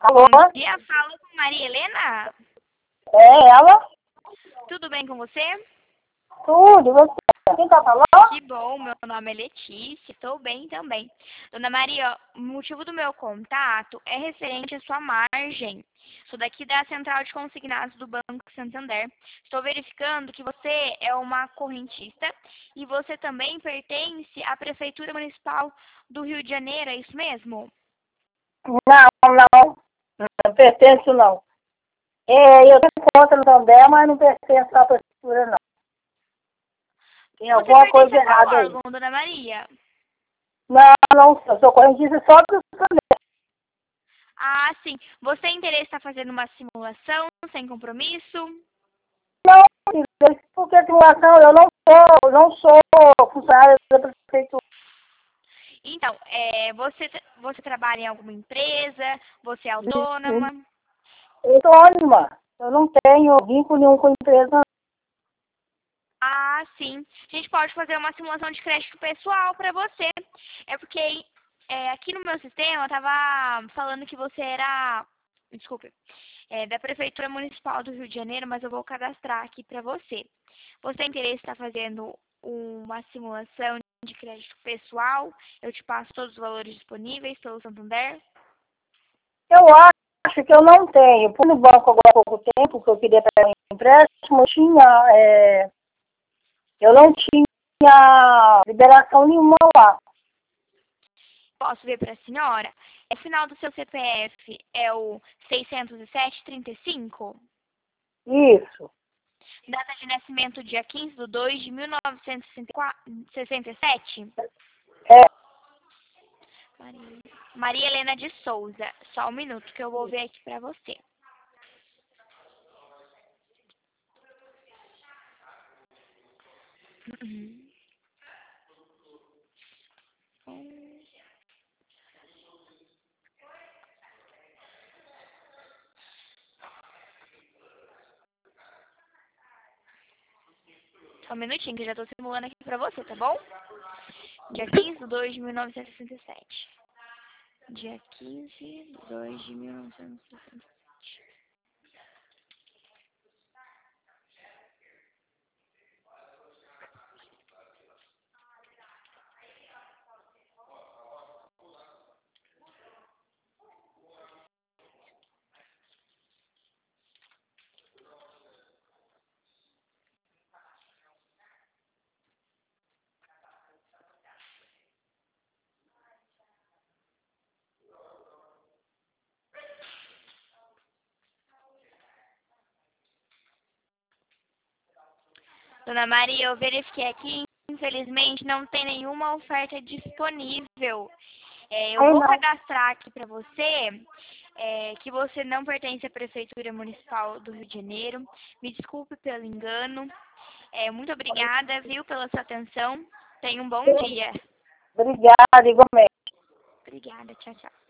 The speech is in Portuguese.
Alô? Bom dia, falo com Maria Helena. É ela? Tudo bem com você? Tudo, e você? Quem tá falando? Que bom, meu nome é Letícia, estou bem também. Dona Maria, o motivo do meu contato é referente à sua margem. Sou daqui da Central de Consignados do Banco Santander. Estou verificando que você é uma correntista e você também pertence à Prefeitura Municipal do Rio de Janeiro, é isso mesmo? Não pertenço não. Eu tenho conta no Santander, mas não pertenço à prefeitura não. Tem Você alguma pertence coisa a qual errada aí. órgão, Dona Maria? Não, eu sou correntista só do Santander. Ah, sim. Você tem interesse em estar fazendo uma simulação sem compromisso? Não, porque simulação, eu não sou funcionária da prefeitura. Então, você trabalha em alguma empresa? Você é autônoma? Eu sou ânima. Eu não tenho vínculo nenhum com a empresa. Ah, sim. A gente pode fazer uma simulação de crédito pessoal para você. É porque aqui no meu sistema estava falando que você era, desculpe, da Prefeitura Municipal do Rio de Janeiro, mas eu vou cadastrar aqui para você. Você tem interesse em estar fazendo uma simulação de crédito pessoal? Eu te passo todos os valores disponíveis pelo Santander. Eu acho que eu não tenho. Fui no banco agora há pouco tempo, que eu queria pegar um empréstimo, eu não tinha liberação nenhuma lá. Posso ver para a senhora? O final do seu CPF é o 607-35? Isso. Data de nascimento dia 15/2 de 1967? É, Maria Helena de Souza. Só um minuto que eu vou ver aqui para você. Uhum. Só um minutinho que eu já estou simulando aqui para você, tá bom? Dia 15/2 de 1967. Dia 15/2 de 1967. Dona Maria, eu verifiquei aqui, infelizmente não tem nenhuma oferta disponível. Eu aí vou não. cadastrar aqui para você que você não pertence à Prefeitura Municipal do Rio de Janeiro. Me desculpe pelo engano. Muito obrigada, viu, pela sua atenção. Tenha um bom dia. Obrigada, igualmente. Obrigada, tchau, tchau.